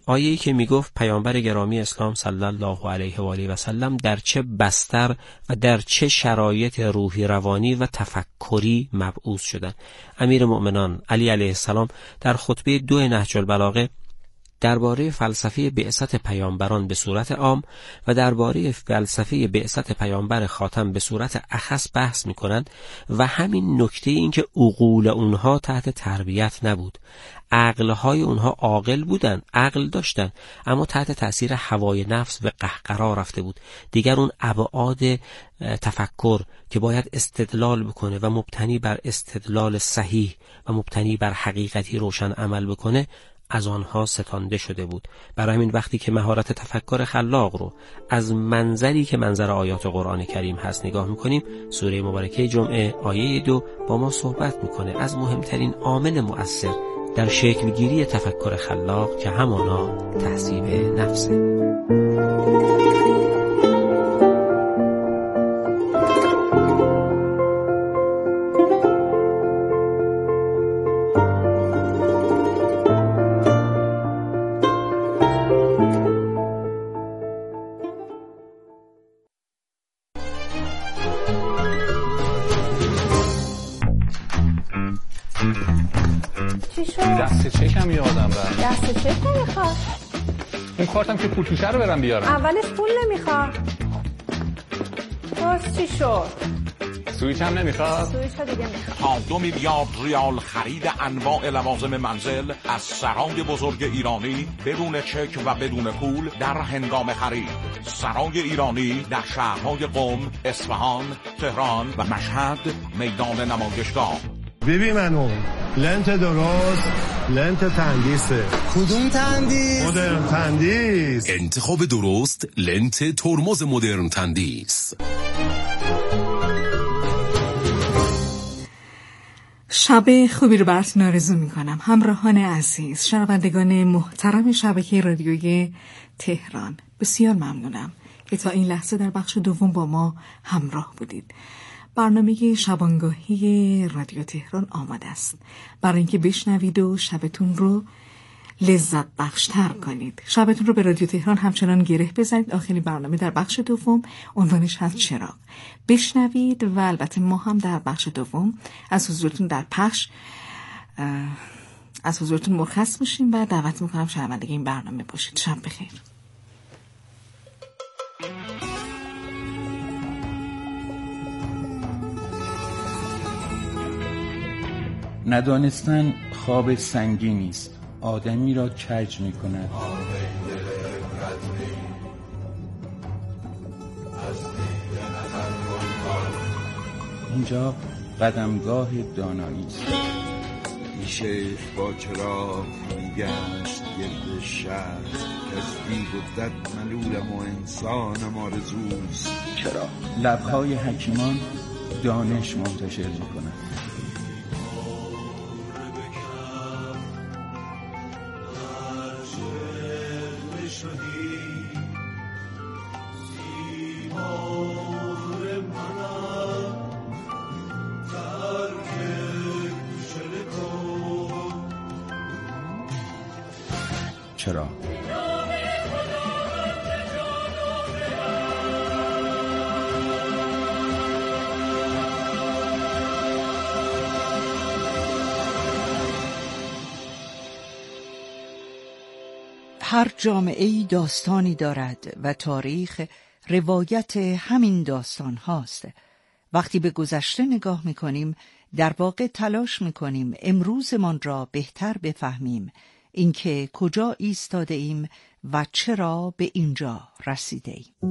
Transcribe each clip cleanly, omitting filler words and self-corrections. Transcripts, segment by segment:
آیه‌ای که میگفت پیامبر گرامی اسلام صلی الله علیه و آله و سلم در چه بستر و در چه شرایط روحی روانی و تفکری مبعوث شدند. امیر مؤمنان علی علیه السلام در خطبه 2 نهج البلاغه درباره فلسفه بعثت پیامبران به صورت عام و درباره فلسفه بعثت پیامبر خاتم به صورت اخص بحث می‌کنند و همین نکته این که عقول اونها تحت تربیت نبود. عقلهای اونها عاقل بودن، عقل داشتن، اما تحت تأثیر هوای نفس و قهقرا رفته بود. دیگر اون ابعاد تفکر که باید استدلال بکنه و مبتنی بر استدلال صحیح و مبتنی بر حقیقتی روشن عمل بکنه از آنها ستانده شده بود. برای همین وقتی که مهارت تفکر خلاق رو از منظری که منظر آیات قرآن کریم هست نگاه میکنیم، سوره مبارکه جمعه آیه 2 با ما صحبت میکنه از مهمترین عامل مؤثر در شکلگیری تفکر خلاق که همانا تهذیب نفسه. دست چکم یادم رفت. دست چک نمیخواد. اون کارتم که پول توشه رو برم بیارم. اولش پول نمیخواد. باز چی شد؟ سویچ هم نمیخواد. سویچ ها دیگه میخواد. 2 میلیارد ریال خرید انواع لوازم منزل از سرای بزرگ ایرانی بدون چک و بدون پول در هنگام خرید. سرای ایرانی در شهرهای قم، اصفهان، تهران و مشهد میدان نمایشگاه. ببین منو لنت درست، لنت تندیسه. کدوم تندیس؟ مدرن تندیس. انتخاب درست، لنت ترمز مدرن تندیس. شب خوبی رو براتون آرزو میکنم همراهان عزیز، شنوندگان محترم شبکه رادیوی تهران. بسیار ممنونم که تا این لحظه در بخش دوم با ما همراه بودید. برنامه شبانگاهی رادیو تهران آماده است برای اینکه بشنوید و شبتون رو لذت بخشتر کنید. شبتون رو به رادیو تهران همچنان گره بزنید. آخرین برنامه در بخش دوم عنوانش هست چراغ. بشنوید و البته ما هم در بخش دوم از حضورتون در پخش از حضورتون مرخص میشیم و دعوت میکنم شنونده این برنامه باشید. شب بخیر. ندانستن خواب سنگینی است، آدمی را کج می‌کند. اینجا قدمگاه دانایی است. شیخ با چراغ میگشت گرد شهر، کشتی گفتد ملولم و انسانم آرزوست. چرا؟ لبهای حکیمان دانش منتشر می‌کند. چرا؟ هر جامعه‌ای داستانی دارد و تاریخ روایت همین داستان هاست. وقتی به گذشته نگاه می‌کنیم، در واقع تلاش می‌کنیم امروزمان را بهتر بفهمیم، اینکه کجا ایستاده ایم و چرا به اینجا رسیده ایم.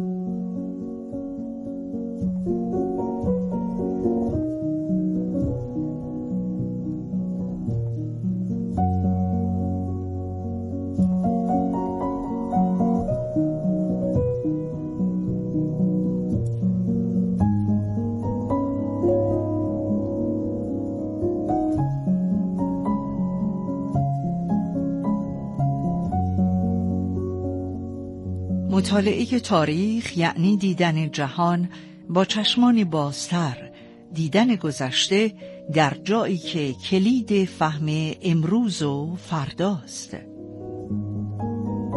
مطالعه تاریخ یعنی دیدن جهان با چشمانی بازتر، دیدن گذشته در جایی که کلید فهم امروز و فرداست.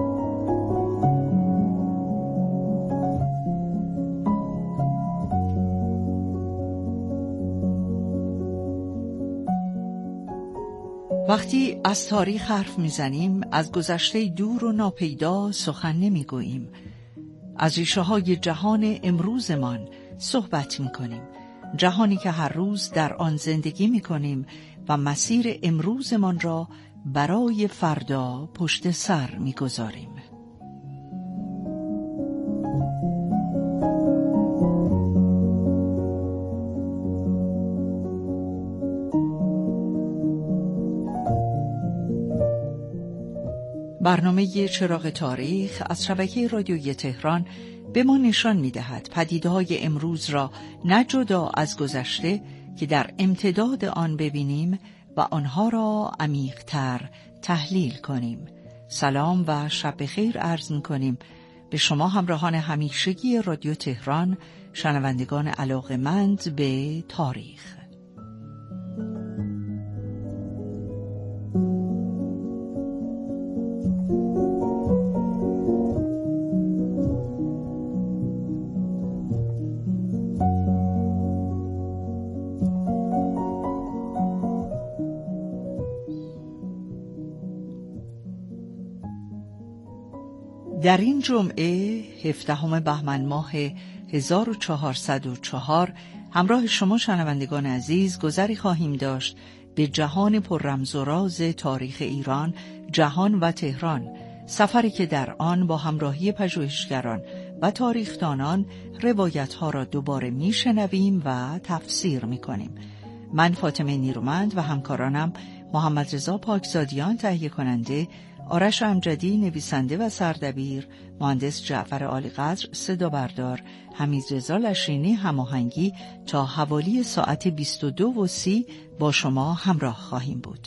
وقتی از تاریخ حرف میزنیم از گذشته دور و ناپیدا سخن نمیگوییم. از ریشه های جهان امروزمان صحبت میکنیم، جهانی که هر روز در آن زندگی میکنیم و مسیر امروزمان را برای فردا پشت سر میگذاریم. برنامه چراغ تاریخ از شبکه رادیویی تهران به ما نشان می‌دهد پدیده‌های امروز را نه جدا از گذشته که در امتداد آن ببینیم و آنها را عمیق‌تر تحلیل کنیم. سلام و شب بخیر عرض می‌کنیم به شما همراهان همیشگی رادیو تهران، شنوندگان علاقه‌مند به تاریخ. در این جمعه 17 بهمن ماه 1404 همراه شما شنوندگان عزیز گذری خواهیم داشت به جهان پر رمز و راز تاریخ ایران، جهان و تهران، سفری که در آن با همراهی پژوهشگران و تاریخدانان روایت‌ها را دوباره میشنویم و تفسیر میکنیم. من فاطمه نیرومند و همکارانم محمد رضا پاکزادیان تهیه کننده، آرش امجدی نویسنده و سردبیر، مهندس جعفر عالیقدر صدا بردار، حمیدرضا لشینی هماهنگی تا حوالی ساعت 22:30 با شما همراه خواهیم بود.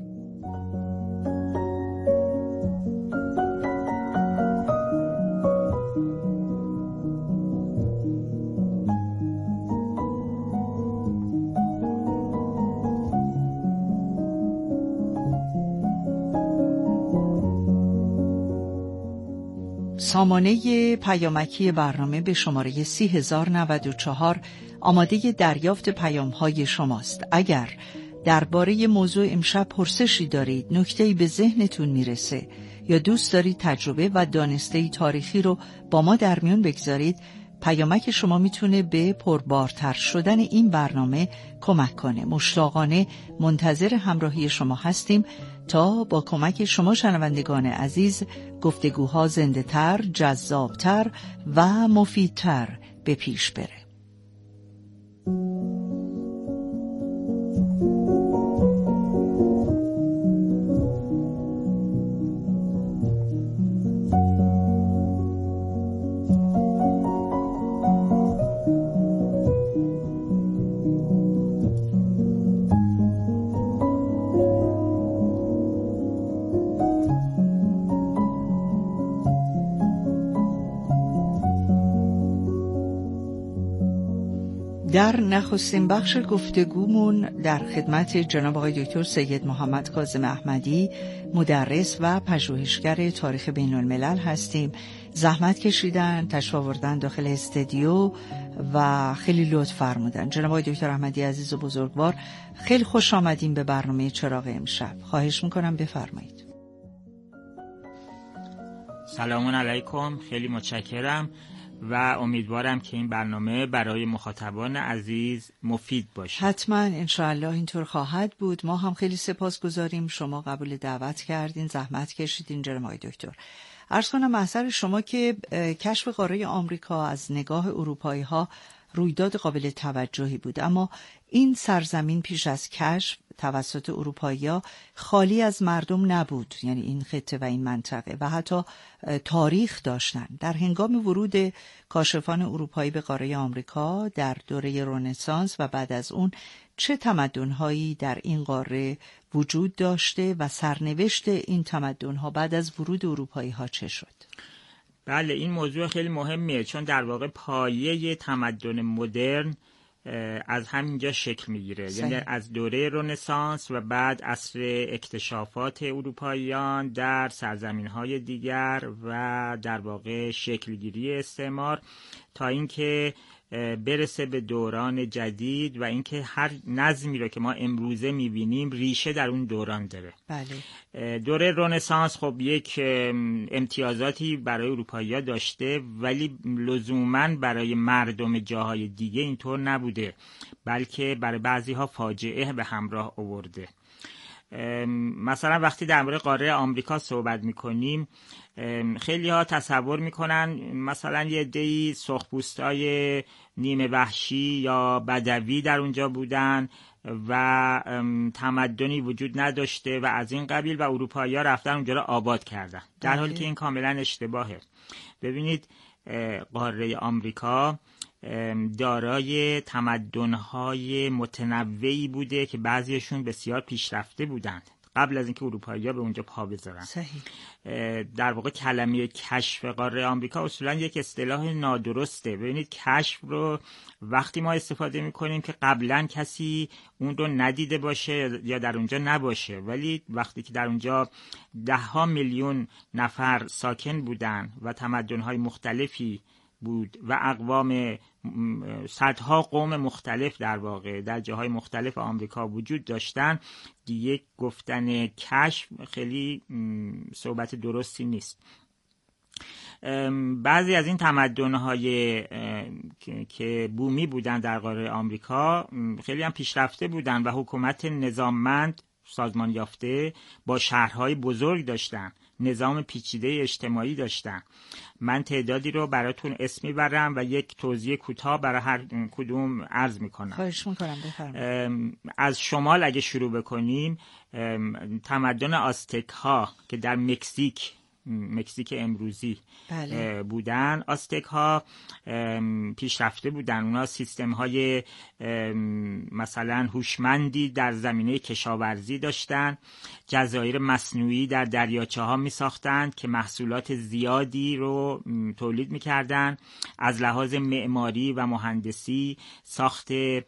سامانه پیامکی برنامه به شماره 3094 آماده دریافت پیام‌های شماست. اگر درباره موضوع امشب پرسشی دارید، نکته‌ای به ذهنتون میرسه یا دوست دارید تجربه و دانسته تاریخی رو با ما در میون بگذارید، پیامک شما میتونه به پربارتر شدن این برنامه کمک کنه. مشتاقانه منتظر همراهی شما هستیم تا با کمک شما شنوندگان عزیز گفتگوها زنده‌تر، جذابتر و مفیدتر به پیش بره. در نخستین بخش گفتگومون در خدمت جناب آقای دکتر سید محمد کاظم احمدی، مدرس و پژوهشگر تاریخ بین الملل هستیم. زحمت کشیدن، تشریف آوردن داخل استودیو و خیلی لطف فرمودن. جناب آقای دکتر احمدی عزیز و بزرگوار، خیلی خوش آمدین به برنامه چراغ امشب. خواهش میکنم بفرمایید. سلام علیکم، خیلی متشکرم و امیدوارم که این برنامه برای مخاطبان عزیز مفید باشه. حتما انشاءالله اینطور خواهد بود. ما هم خیلی سپاسگزاریم شما قبول دعوت کردین، زحمت کشیدین جناب آقای دکتر. عرض کنم محضر شما که کشف قاره آمریکا از نگاه اروپایی ها رویداد قابل توجهی بود، اما این سرزمین پیش از کشف توسط اروپایی‌ها خالی از مردم نبود، یعنی این خطه و این منطقه، و حتی تاریخ داشتن. در هنگام ورود کاشفان اروپایی به قاره آمریکا در دوره رنسانس و بعد از اون چه تمدن‌هایی در این قاره وجود داشته و سرنوشت این تمدن‌ها بعد از ورود اروپایی‌ها چه شد؟ بله، این موضوع خیلی مهمیه، چون در واقع پایه تمدن مدرن از همینجا شکل میگیره، یعنی از دوره رنسانس و بعد عصر اکتشافات اروپاییان در سرزمین‌های دیگر و در واقع شکلگیری استعمار تا اینکه برسه به دوران جدید و اینکه هر نظمی رو که ما امروزه می‌بینیم ریشه در اون دوران داره. بله. دوره رنسانس خب یک امتیازاتی برای اروپایی‌ها داشته، ولی لزوماً برای مردم جاهای دیگه اینطور نبوده، بلکه برای بعضی‌ها فاجعه به همراه آورده. مثلا وقتی در مورد قاره آمریکا صحبت میکنیم، خیلی ها تصور میکنن مثلا یه عده‌ای سرخپوستای نیمه وحشی یا بدوی در اونجا بودن و تمدنی وجود نداشته و از این قبیل و اروپایی‌ها رفتن اونجا رو آباد کردن، در حالی که این کاملا اشتباهه. ببینید قاره آمریکا دارای تمدن‌های متنوعی بوده که بعضیشون بسیار پیشرفته بودند قبل از اینکه اروپایی‌ها به اونجا پا بذارن. صحیح. در واقع کلمه کشف قاره آمریکا اصولاً یک اصطلاح نادرسته. ببینید کشف رو وقتی ما استفاده می‌کنیم که قبلاً کسی اون رو ندیده باشه یا در اونجا نباشه، ولی وقتی که در اونجا 10 میلیون نفر ساکن بودن و تمدن‌های مختلفی بود و اقوام صدها قوم مختلف در واقع در جاهای مختلف آمریکا وجود داشتن، دیگه گفتن کشف خیلی صحبت درستی نیست. بعضی از این تمدن‌های که بومی بودن در قاره آمریکا خیلی هم پیشرفته بودن و حکومت نظاممند سازمان یافته با شهرهای بزرگ داشتن، نظام پیچیده اجتماعی داشتن. من تعدادی رو براتون اسم میبرم و یک توضیح کوتاه برای هر کدوم عرض میکنم. خواهش میکنم بفرمایید. از شمال اگه شروع بکنیم، تمدن آستک ها که در مکزیک امروزی بله. بودن، آستک ها پیشرفته بودن. اونا سیستم های مثلا هوشمندی در زمینه کشاورزی داشتن، جزایر مصنوعی در دریاچه ها می ساختند که محصولات زیادی رو تولید می کردن. از لحاظ معماری و مهندسی ساخت به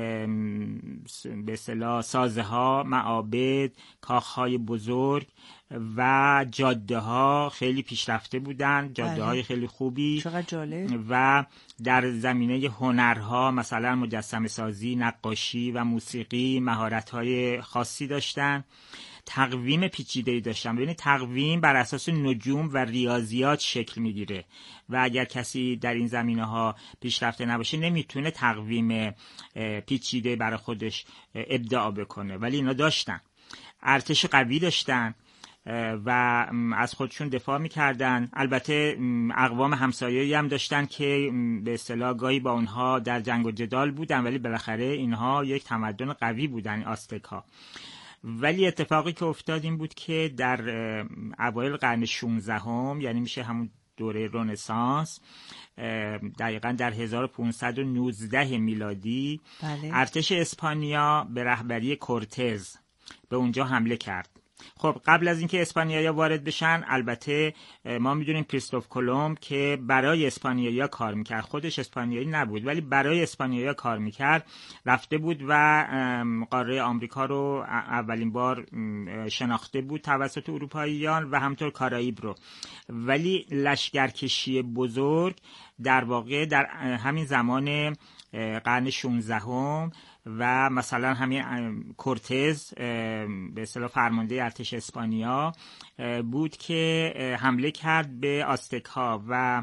اصطلاح سازه ها، معابد، کاخ های بزرگ و جاده ها خیلی پیشرفته بودن، جاده های خیلی خوبی. چقدر جالب. و در زمینه هنرها مثلا مجسمه سازی، نقاشی و موسیقی مهارت های خاصی داشتن. تقویم پیچیده‌ای داشتن. ببینید تقویم بر اساس نجوم و ریاضیات شکل میگیره و اگر کسی در این زمینه‌ها پیشرفته نباشه نمیتونه تقویم پیچیده برای خودش ابداع بکنه، ولی اینا داشتن. ارتش قوی داشتن و از خودشون دفاع میکردن. البته اقوام همسایه‌ای هم داشتن که به اصطلاح گاهی با اونها در جنگ و جدال بودن، ولی بالاخره اینها یک تمدن قوی بودن، آستک ها. ولی اتفاقی که افتاد این بود که در اوایل قرن 16 یعنی میشه همون دوره رنسانس، دقیقاً در 1519 میلادی، بله. ارتش اسپانیا به رهبری کورتز به اونجا حمله کرد. خب قبل از اینکه اسپانیایی‌ها وارد بشن، البته ما میدونیم کریستوف کلمب که برای اسپانیایی‌ها کار میکرد، خودش اسپانیایی نبود ولی برای اسپانیایی‌ها کار میکرد، رفته بود و قاره آمریکا رو اولین بار شناخته بود توسط اروپاییان و همطور کارائیب رو. ولی لشکرکشی بزرگ در واقع در همین زمان قرن 16 و مثلا همین کورتز به اصطلاح فرمانده ارتش اسپانیا بود که حمله کرد به آستک ها و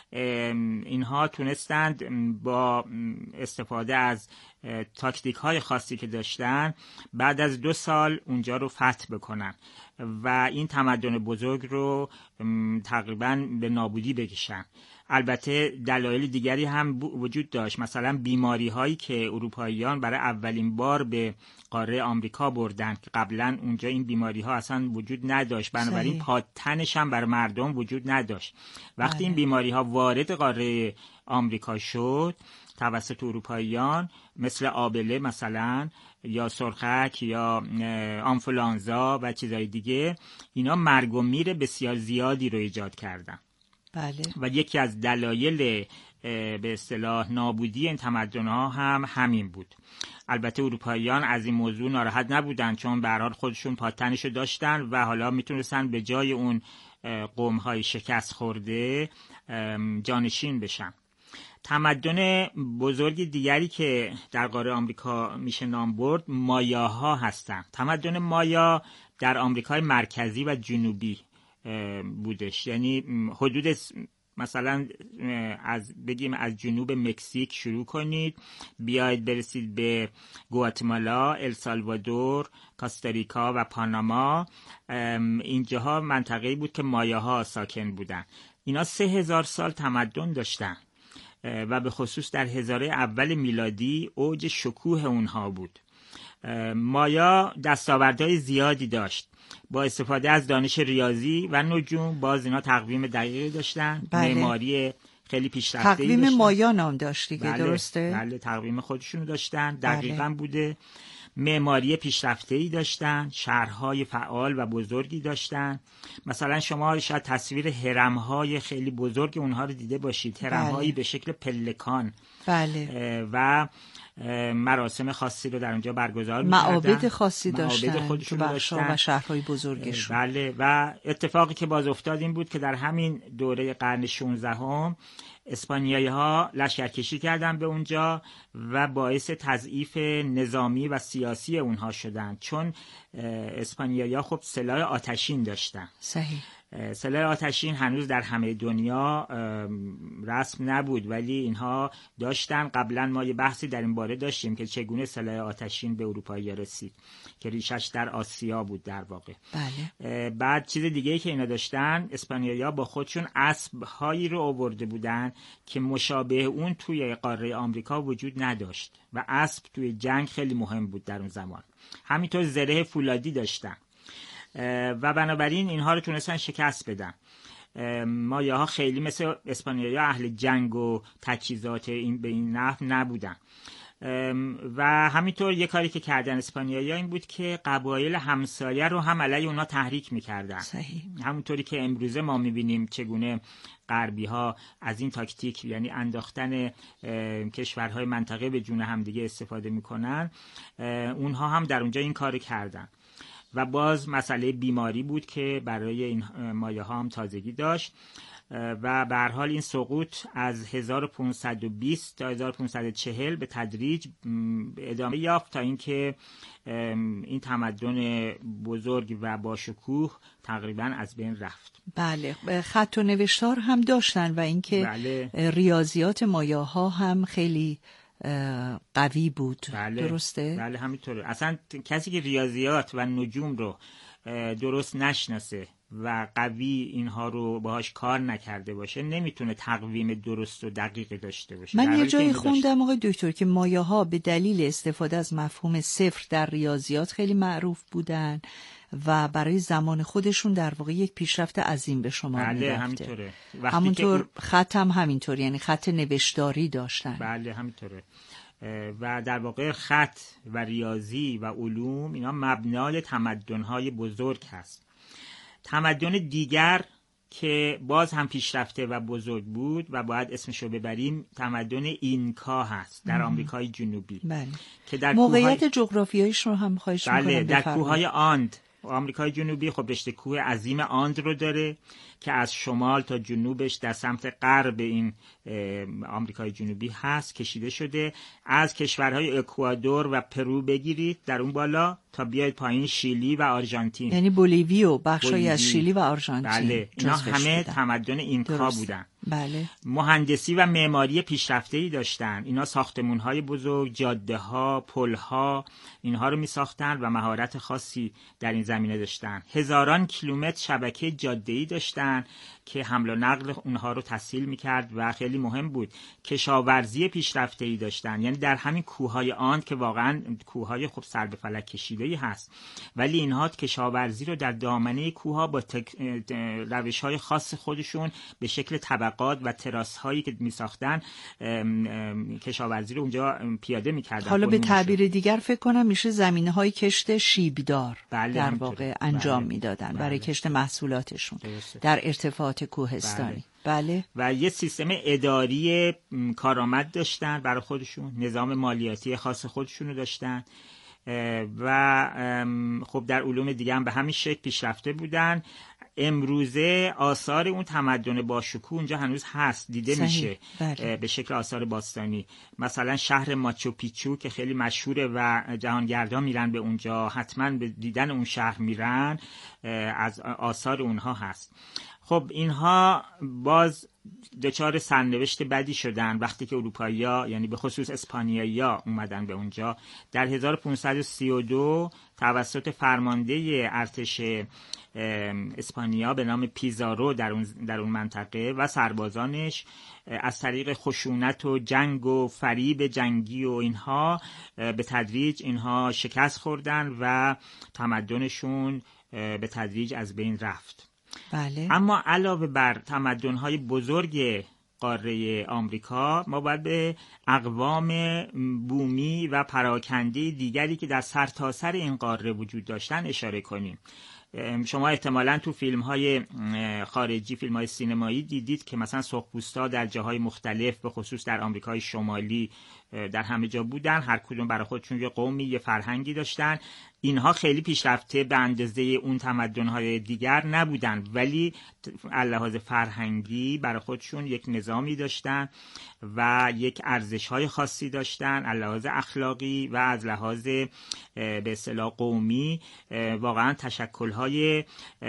اینها تونستند با استفاده از تاکتیک های خاصی که داشتن بعد از 2 سال اونجا رو فتح بکنن و این تمدن بزرگ رو تقریبا به نابودی بکشن. البته دلایل دیگری هم وجود داشت، مثلا بیماری هایی که اروپاییان برای اولین بار به قاره آمریکا بردن که قبلا اونجا این بیماری ها اصلا وجود نداشت، بنابراین پاتنش هم برای مردم وجود نداشت. وقتی این بیماری ها وارد قاره آمریکا شد توسط اروپاییان، مثل آبله مثلا یا سرخک یا آنفولانزا و چیزهای دیگه، اینا مرگ و میر بسیار زیادی رو ایجاد کردن. بله. و یکی از دلایل به اصطلاح نابودی این تمدن‌ها هم همین بود. البته اروپاییان از این موضوع ناراحت نبودن، چون به هر حال خودشون پاتنشو داشتن و حالا میتونستن به جای اون قوم‌های شکست خورده جانشین بشن. تمدن بزرگ دیگری که در قاره آمریکا میشه نام برد مایاها هستن. تمدن مایا در آمریکای مرکزی و جنوبی بودش، یعنی حدود مثلا بگیم از جنوب مکزیک شروع کنید بیاید برسید به گواتمالا، السالوادور، کاستاریکا و پاناما. اینجاها منطقه‌ای بود که مایاها ساکن بودن. اینا 3000 سال تمدن داشتن و به خصوص در هزاره اول میلادی اوج شکوه اونها بود. مایا دستاوردهای زیادی داشت. با استفاده از دانش ریاضی و نجوم باز اینا تقویم دقیقی داشتن. بله. معماری خیلی پیشرفته‌ای داشتن. تقویم مایا نام داشت دیگه. بله. درسته؟ بله تقویم خودشونو داشتن، دقیقاً بله. بوده. معماری پیشرفته‌ای داشتن، شهرهای فعال و بزرگی داشتن. مثلا شما شاید تصویر هرم‌های خیلی بزرگ اونها رو دیده باشید، هرم‌هایی بله. به شکل پلکان. بله. و مراسم خاصی رو در اونجا برگزار می‌کردن. معابد خاصی داشتن، معابد خودشون داشتن و شهرهای بزرگشون. بله. و اتفاقی که باز افتاد این بود که در همین دوره قرن 16 اسپانیایی‌ها لشکرکشی کردن به اونجا و باعث تضعیف نظامی و سیاسی اونها شدن، چون اسپانیایی‌ها خب سلاح آتشین داشتن. صحیح. سلاح آتشین هنوز در همه دنیا رسم نبود ولی اینها داشتن. قبلا ما یه بحثی در این باره داشتیم که چگونه سلاح آتشین به اروپایی رسید که ریشش در آسیا بود در واقع. بله. بعد چیز دیگه‌ای که اینا داشتن، اسپانیایی‌ها با خودشون اسب‌هایی رو آورده بودن که مشابه اون توی قاره آمریکا وجود نداشت و اسب توی جنگ خیلی مهم بود در اون زمان. همینطور زره فولادی داشتن و بنابراین اینها رو تونستن شکست بدن. مایاها خیلی مثل اسپانیایی‌ها اهل جنگ و تجهیزات به این نحو نبودن. و همینطور یک کاری که کردن اسپانیایی‌ها این بود که قبایل همسایه رو هم علیه اونا تحریک می‌کردن. صحیح. همونطوری که امروزه ما می‌بینیم چگونه غربی‌ها از این تاکتیک، یعنی انداختن کشورهای منطقه به جون همدیگه استفاده می‌کنن، اونها هم در اونجا این کارو کردن. و باز مسئله بیماری بود که برای این مایاها هم تازگی داشت و به هر حال این سقوط از 1520 تا 1540 به تدریج ادامه یافت تا اینکه این تمدن بزرگ و با شکوه تقریبا از بین رفت. بله. خط و نوشتار هم داشتن و اینکه بله. ریاضیات مایاها هم خیلی قوی بود. بله. درسته؟ بله همینطوره. اصلا کسی که ریاضیات و نجوم رو درست نشناسه و قوی اینها رو باهاش کار نکرده باشه نمیتونه تقویم درست و دقیقی داشته باشه. من یه جایی خوندم آقای دکتر که مایاها به دلیل استفاده از مفهوم صفر در ریاضیات خیلی معروف بودن و برای زمان خودشون در واقع یک پیشرفت عظیم به شمار می‌رفته. بله همینطوره. همونطور خط هم همینطور، یعنی خط نوشتاری داشتن. بله همینطوره. و در واقع خط و ریاضی و علوم اینا مبنای تمدن‌های بزرگ هست. تمدن دیگر که باز هم پیشرفته و بزرگ بود و باید اسمشو ببریم تمدن اینکا هست در آمریکای جنوبی. بله. که در موقعیت جغرافیاییش رو هم خواهش می‌کنم بله در بفرمایید. کوههای آند. آمریکای جنوبی خب رشته کوه عظیم آند رو داره که از شمال تا جنوبش در سمت غرب این آمریکای جنوبی هست کشیده شده. از کشورهای اکوادور و پرو بگیرید در اون بالا تا بیاید پایین شیلی و آرژانتین، یعنی بولیوی و بخشایی از شیلی و آرژانتین. بله اینا همه تمدن اینکا بودن. بله. مهندسی و معماری پیشرفته‌ای داشتن. اینا ساختمان‌های بزرگ، جاده‌ها، پل‌ها اینها رو می‌ساختن و مهارت خاصی در این زمینه داشتن. هزاران کیلومتر شبکه جاده‌ای داشتن که حمل و نقل اونها رو تسهیل می‌کرد و خیلی مهم بود. کشاورزی پیشرفته‌ای داشتن، یعنی در همین کوههای آند که واقعاً کوههای خب سر به فلک کشیده‌ای هست ولی اینها کشاورزی رو در دامنه کوه‌ها با روش‌های خاص خودشون به شکل طبقات و تراس هایی که می ساختن کشاورزی رو اونجا پیاده می کردن. حالا به تعبیر دیگر فکر کنم میشه زمینه های کشت شیبدار بله در واقع انجام می دادن برای کشت محصولاتشون در ارتفاعات کوهستانی. بله. و یه سیستم اداری کارآمد داشتن برای خودشون، نظام مالیاتی خاص خودشون رو داشتن و خب در علوم دیگه هم به همین شکل پیشرفته بودن. امروزه آثار اون تمدن با شکوه اونجا هنوز هست، دیده میشه به شکل آثار باستانی. مثلا شهر ماچو پیچو که خیلی مشهوره و جهانگردان میرن به اونجا، حتما به دیدن اون شهر میرن، از آثار اونها هست. خب اینها باز دچار سرنوشت بدی شدن وقتی که اروپایی‌ها، یعنی به خصوص اسپانیایی‌ها اومدن به اونجا. در 1532 توسط فرمانده ارتش اسپانیا به نام پیزارو در اون منطقه و سربازانش از طریق خشونت و جنگ و فریب جنگی و اینها به تدریج اینها شکست خوردن و تمدنشون به تدریج از بین رفت. بله. اما علاوه بر تمدن‌های بزرگ قاره آمریکا، ما باید به اقوام بومی و پراکنده دیگری که در سرتاسر این قاره وجود داشتن اشاره کنیم. شما احتمالاً تو فیلم‌های خارجی، فیلم‌های سینمایی دیدید که مثلا سرخپوستا در جاهای مختلف به خصوص در آمریکای شمالی در همه جا بودن، هر کدوم برای خودشون یه قومی، یه فرهنگی داشتن. اینها خیلی پیشرفته به اندازه اون تمدن‌های دیگر نبودن، ولی از لحاظ فرهنگی برای خودشون یک نظامی داشتن و یک ارزش‌های خاصی داشتن، از لحاظ اخلاقی و از لحاظ به اصطلاح قومی. واقعا تشکل‌های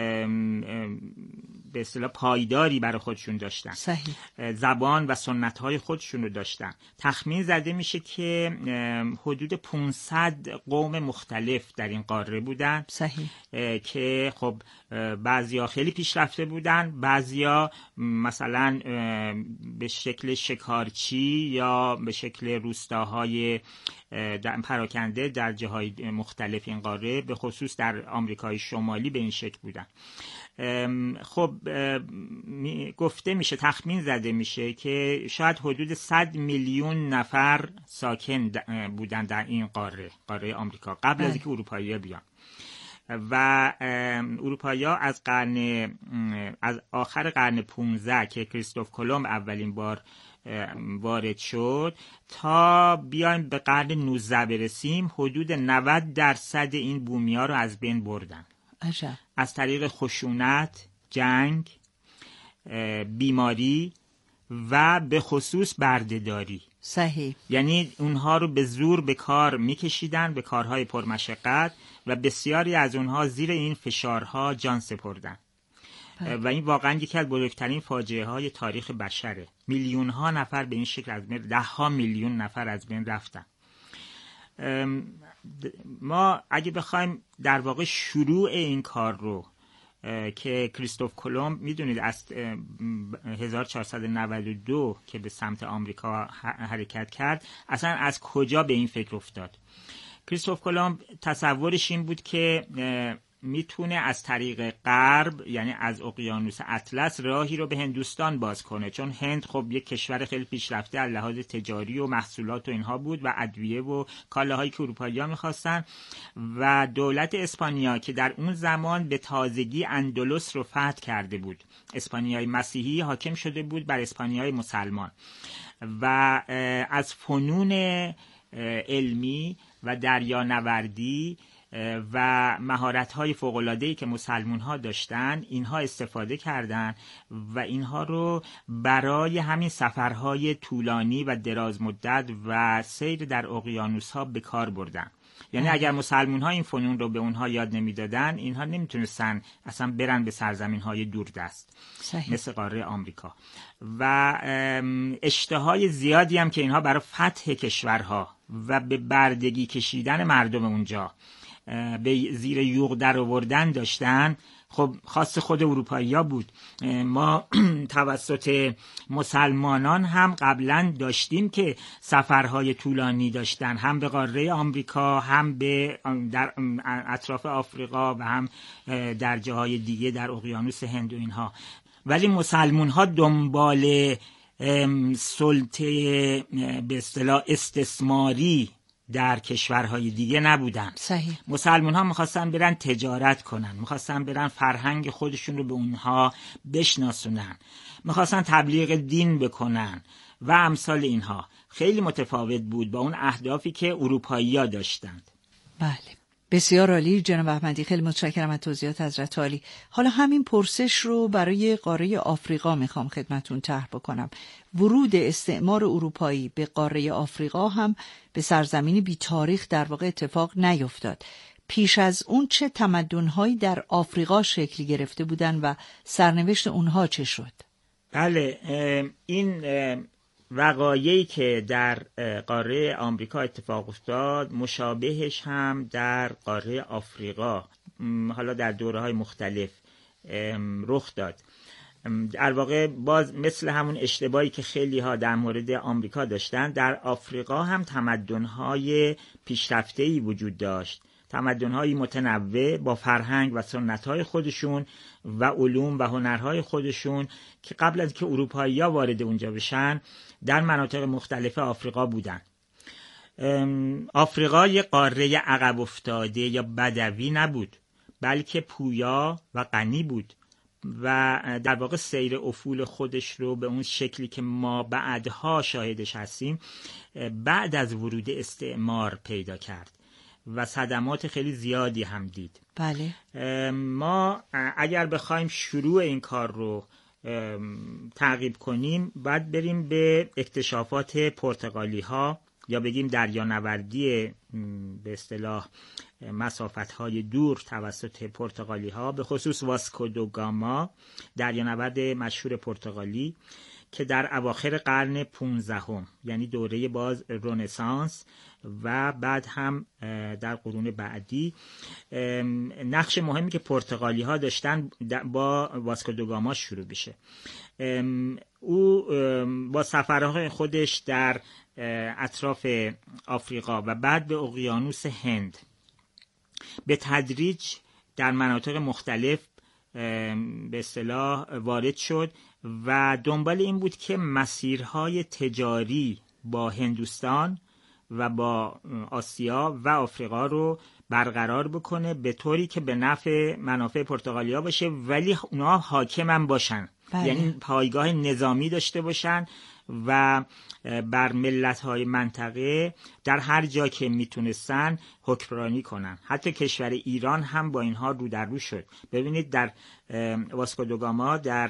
به اصطلاح پایداری برای خودشون داشتن. صحیح. زبان و سنت‌های خودشون رو داشتن. تخمین زده میشه که حدود 500 قوم مختلف در این قاره بودن. صحیح. که خب بعضیا خیلی پیشرفته بودن، بعضیا مثلا به شکل شکارچی یا به شکل روستاهای پراکنده در جاهای مختلف این قاره، به خصوص در آمریکای شمالی به این شکل بودن. خب گفته میشه، تخمین زده میشه که شاید حدود 100 میلیون نفر ساکن بودن در این قاره آمریکا قبل از اینکه اروپایی‌ها بیان. و اروپایی‌ها از آخر قرن 15 که کریستوف کلمب اولین بار وارد شد تا بیایم به قرن 19 برسیم، حدود 90% این بومی‌ها رو از بین بردن. عجب. از طریق خشونت، جنگ، بیماری و به خصوص بردهداری. صحیح. یعنی اونها رو به زور به کار میکشیدن، به کارهای پرمشقت، و بسیاری از اونها زیر این فشارها جان سپردن. و این واقعا یکی از بزرگترین فاجعه های تاریخ بشره. میلیون ها نفر به این شکل از بین، 10 میلیون نفر از بین رفتن. ما اگه بخوایم در واقع شروع این کار رو که کریستوف کلمب میدونید از 1492 که به سمت آمریکا حرکت کرد، اصلا از کجا به این فکر افتاد؟ کریستوف کلمب تصورش این بود که میتونه از طریق غرب، یعنی از اقیانوس اطلس، راهی رو به هندوستان باز کنه، چون هند خب یک کشور خیلی پیشرفته از لحاظ تجاری و محصولات و اینها بود و ادویه و کالاهایی که اروپایی‌ها می‌خواستن. و دولت اسپانیا که در اون زمان به تازگی اندلس رو فتح کرده بود، اسپانیای مسیحی حاکم شده بود بر اسپانیای مسلمان، و از فنون علمی و دریانوردی و مهارت‌های فوق‌العاده‌ای که مسلمان‌ها داشتن، اینها استفاده کردن و اینها رو برای همین سفرهای طولانی و دراز مدت و سیر در اقیانوس‌ها به کار بردن. یعنی اگر مسلمان‌ها این فنون رو به اونها یاد نمیدادن، اینها نمیتونستن اصلا برن به سرزمین‌های دوردست مثل قاره آمریکا. و اشتهای زیادی هم که اینها برای فتح کشورها و به بردگی کشیدن مردم اونجا به زیر یوغ در آوردن داشتن، خب خاص خود اروپایی‌ها بود. ما توسط مسلمانان هم قبلا داشتیم که سفرهای طولانی داشتن، هم به قاره آمریکا، هم به در اطراف آفریقا و هم در جاهای دیگه در اقیانوس هند و اینها. ولی مسلمان‌ها دنبال سلطه به اصطلاح استثماری در کشورهای دیگه نبودن. صحیح. مسلمان ها میخواستن برن تجارت کنن، میخواستن برن فرهنگ خودشون رو به اونها بشناسونن، میخواستن تبلیغ دین بکنن و امثال اینها. خیلی متفاوت بود با اون اهدافی که اروپایی ها داشتند. بله، بسیار عالی جناب احمدی، خیلی متشکرم از توضیحات حضرت عالی. حالا همین پرسش رو برای قاره آفریقا میخوام خدمتون طرح بکنم. ورود استعمار اروپایی به قاره آفریقا هم به سرزمینی بی تاریخ در واقع اتفاق نیفتاد. پیش از اون چه تمدن‌هایی در آفریقا شکل گرفته بودن و سرنوشت اونها چه شد؟ بله، این وقایعی که در قاره آمریکا اتفاق افتاد مشابهش هم در قاره آفریقا حالا در دوره‌های مختلف رخ داد. در واقع باز مثل همون اشتباهی که خیلی ها در مورد آمریکا داشتن، در آفریقا هم تمدن‌های پیشرفته‌ای وجود داشت، تمدن‌های متنوع با فرهنگ و سنت‌های خودشون و علوم و هنرهای خودشون که قبل از که اروپایی‌ها وارد اونجا بشن در مناطق مختلف آفریقا بودن. آفریقا یه قاره عقب افتاده یا بدوی نبود، بلکه پویا و غنی بود و در واقع سیر افول خودش رو به اون شکلی که ما بعدها شاهدش هستیم بعد از ورود استعمار پیدا کرد و صدمات خیلی زیادی هم دید. بله. ما اگر بخوایم شروع این کار رو تعقیب کنیم باید بریم به اکتشافات پرتغالی ها یا بگیم دریانوردی به اصطلاح مسافت‌های دور توسط پرتغالی ها، به خصوص واسکو دو گاما، دریانورد مشهور پرتغالی که در اواخر قرن 15 یعنی دوره باز رنسانس و بعد هم در قرون بعدی نقش مهمی که پرتغالی ها داشتن با واسکو دو گاما شروع بشه. او با سفرهای خودش در اطراف آفریقا و بعد به اقیانوس هند به تدریج در مناطق مختلف به اصطلاح وارد شد و دنبال این بود که مسیرهای تجاری با هندوستان و با آسیا و آفریقا رو برقرار بکنه به طوری که به نفع منافع پرتغالیا باشه ولی اونا حاکم هم باشن. بله. یعنی پایگاه نظامی داشته باشن و بر ملت‌های منطقه در هر جا که میتونستن حکمرانی کنن. حتی کشور ایران هم با اینها رو در رو شد. ببینید در واسکو دو گاما در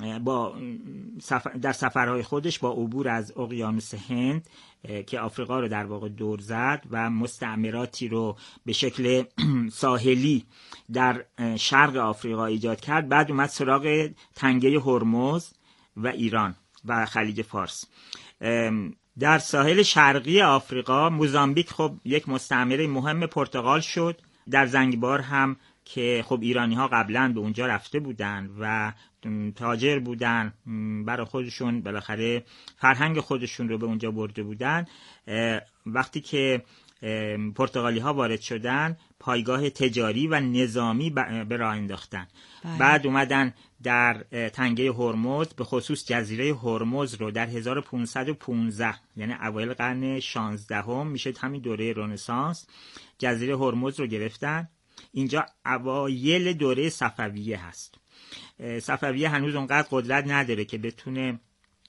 سفرهای خودش با عبور از اقیانوس هند که آفریقا رو در واقع دور زد و مستعمراتی رو به شکل ساحلی در شرق آفریقا ایجاد کرد، بعد اومد سراغ تنگه هرمز و ایران و خلیج فارس. در ساحل شرقی آفریقا موزامبیک خب یک مستعمره مهم پرتغال شد. در زنگبار هم که خب ایرانی ها قبلا به اونجا رفته بودن و تاجر بودن، برای خودشون بالاخره فرهنگ خودشون رو به اونجا برده بودن. وقتی که پرتغالی ها وارد شدن پایگاه تجاری و نظامی به راه انداختن. بعد اومدن در تنگه هرمز، به خصوص جزیره هرمز رو در 1515 یعنی اوایل قرن 16 میشه همین دوره رنسانس جزیره هرمز رو گرفتن. اینجا اوایل دوره صفویه هست. صفویه هنوز اونقدر قدرت نداره که بتونه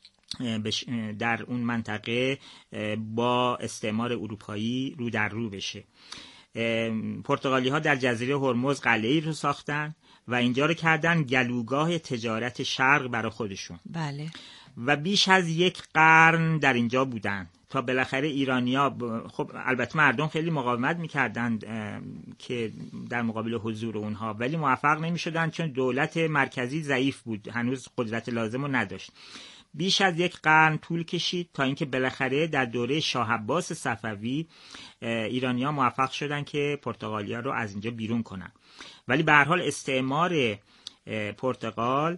در اون منطقه با استعمار اروپایی رو در رو بشه. پرتغالی ها در جزیره هرمز قلعه‌ای رو ساختن و اینجا رو کردن گلوگاه تجارت شرق برای خودشون. بله. و بیش از یک قرن در اینجا بودن تا بالاخره ایرانی‌ها، خب البته مردم خیلی مقاومت می‌کردند که در مقابل حضور اونها، ولی موفق نمی‌شدن چون دولت مرکزی ضعیف بود، هنوز قدرت لازم رو نداشت. بیش از یک قرن طول کشید تا اینکه بالاخره در دوره شاه عباس صفوی ایرانی‌ها موفق شدن که پرتغالیا رو از اینجا بیرون کنن. ولی به هر حال استعمار پرتغال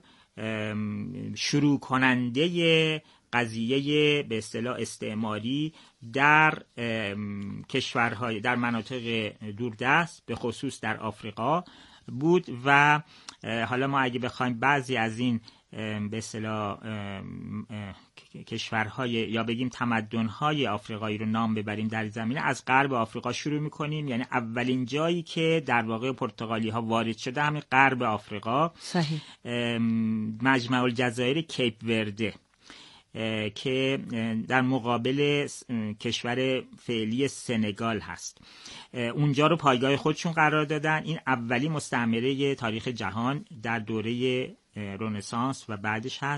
شروع کننده قضیه به اصطلاح استعماری در کشورهای در مناطق دوردست به خصوص در آفریقا بود و حالا ما اگه بخوایم بعضی از این به اصطلاح کشورهای یا بگیم تمدن‌های آفریقایی رو نام ببریم در زمینه، از غرب آفریقا شروع می‌کنیم. یعنی اولین جایی که در واقع پرتغالی‌ها وارد شده همین غرب آفریقا. صحیح. مجمع الجزایر کیپ ورده. که در مقابل کشور فعلی سنگال هست. اونجا رو پایگاه خودشون قرار دادن. این اولی مستعمره تاریخ جهان در دوره رنسانس و بعدش هست.